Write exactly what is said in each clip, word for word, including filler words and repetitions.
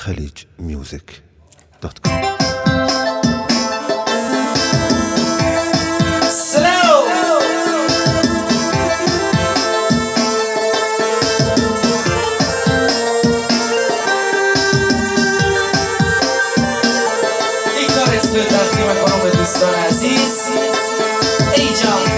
خلیج میوزیک دات کام. تقدیم کنم به دوستان عزیز ای جان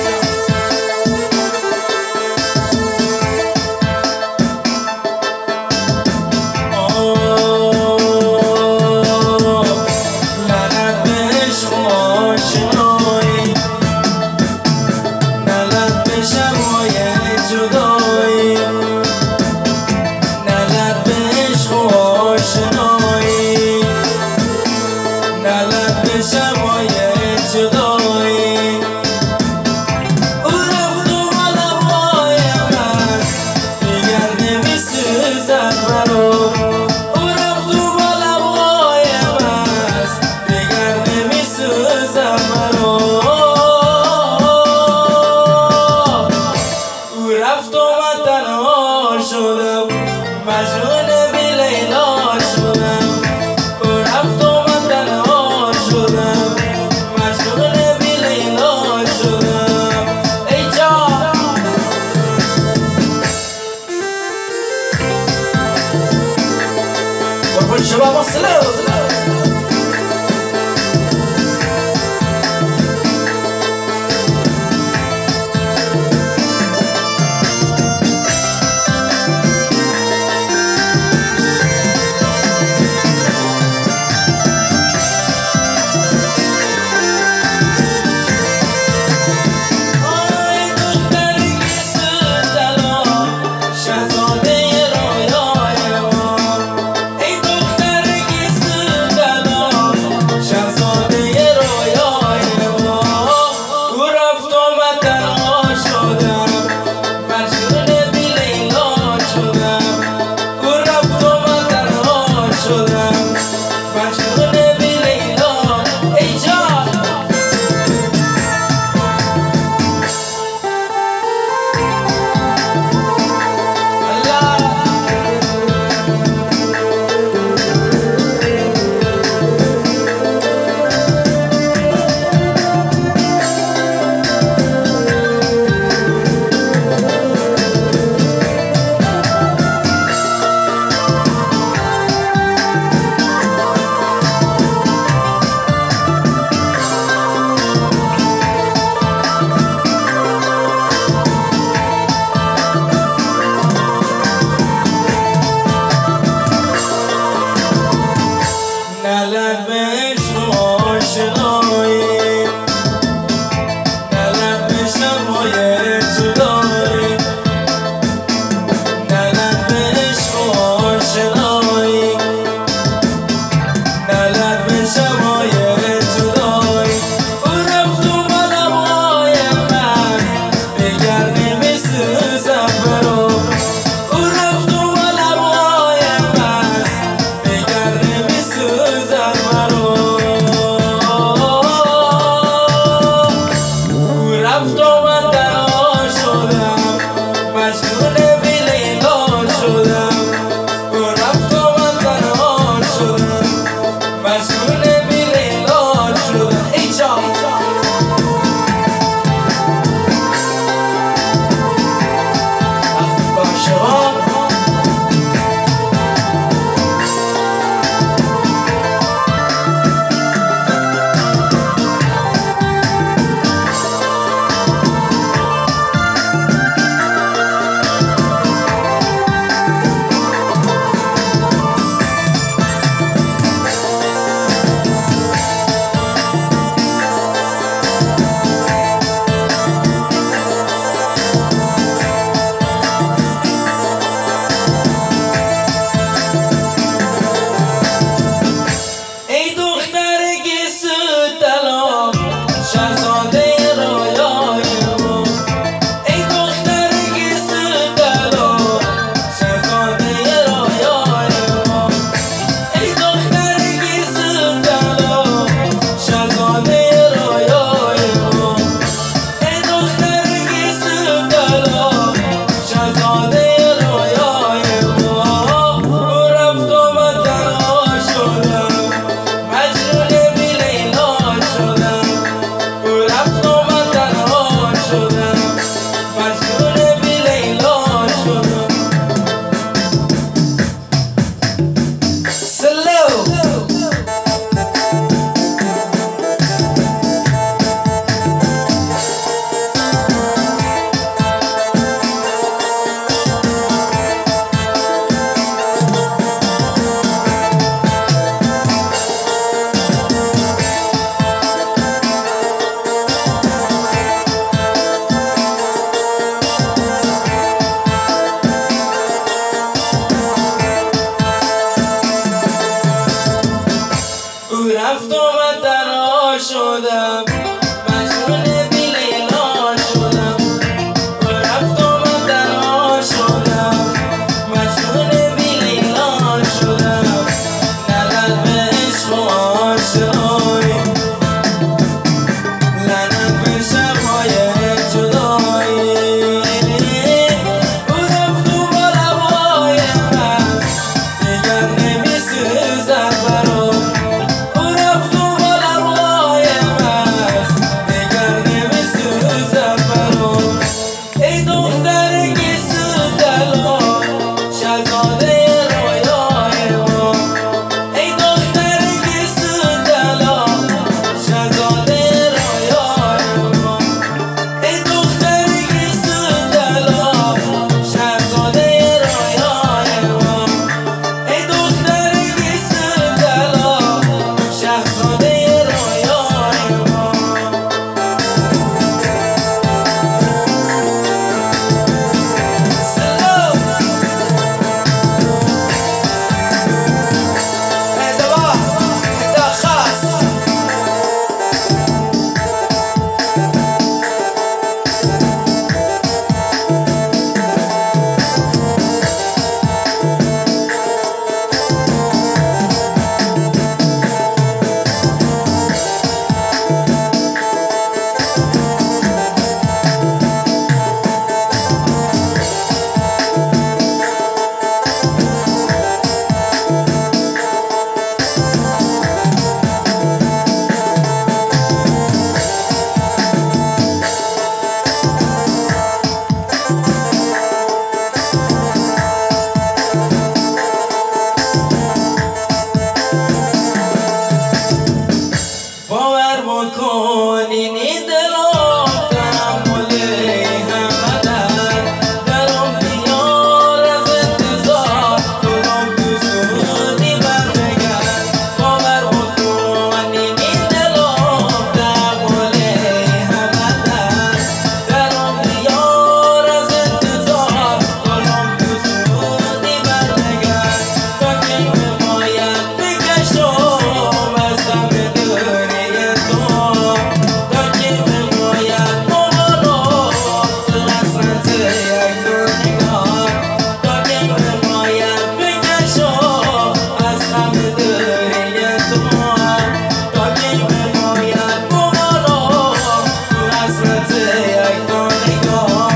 لعنت به عشق و آشنایی، نه لعنت به شب‌های جدایی، نه لعنت به عشق و آشنایی، نه لعنت به شب‌های جدایی. او رفت و با لب‌هایم هست دیگر نمی‌سوزد مرا. او رفت و با لب‌هایم هست دیگر نمی‌سوزد مرا. او رفت و من تنها شدم، مجنون بی لیلا شدم. او رفت و من تنها شدم، مجنون بی لیلا شدم ای جان. قربون شباب وصلوا رفت و من تنها شدم، مجنون بی لیلا شدم. رفت و من تنها شدم، مجنون بی لیلا شدم. لعنت به عشق و آشنایی، لعنت به شب‌های جدایی. او رفت و با لب‌های من دیگر نمی‌سوزد برام. او رفت و با لب‌های من دیگر نمی‌سوزد برام. ای دختر گیسو دلا، شهزاده رویای ما. ای دختر گیسو دلا، شهزاده رویای ما. ای دختر گیسو دلا، شهزاده رویای ما. ای دختر گیسو دلا، شهزاده رویای ما. سلام انتباه انت خاص. باور بکن این دلم تحمل همه در درم بیار از انتظار کدام تو زودی برنگرد. باور بکن این دلم تحمل همه در درم بیار از انتظار کدام تو زودی برنگرد. تا که باید بکشم از غم دنیا تو، تا که باید بمانم تو حسرت یک نگاه. تا که باید بکشم از غم دنیا تو، تا که باید بمانم تو حسرت یک نگاه.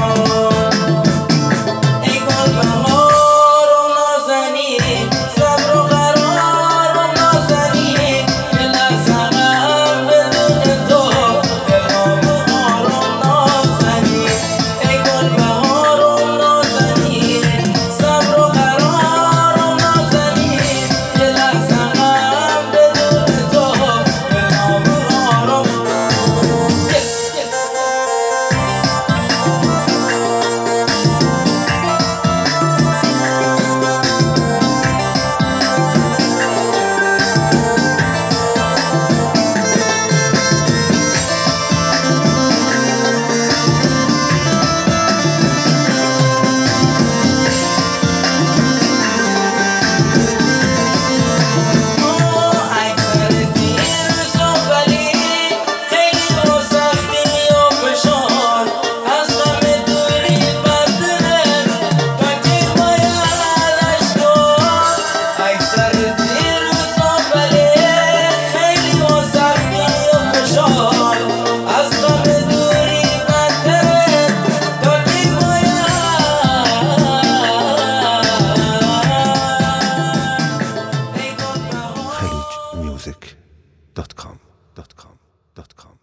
ای گلبهارم نازنین، صبر و قرارم نازنین. یه لحظه غم بدون تو دلم آرام نازنین. ای گلبهارم نازنین، صبر و قرارم نازنین. یه لحظه غم بدون تو دلم آرام. Yes, yes. اکثر دیروزم ولی خیلی با سختی و فشار از غم دوری بدتره تا که باید اشکار. اکثر دیروزم ولی خیلی با سختی و فشار از غم دوری بدتره تا که باید. ای گلبهار خلیج میوزیک دات کام دات کام دات کام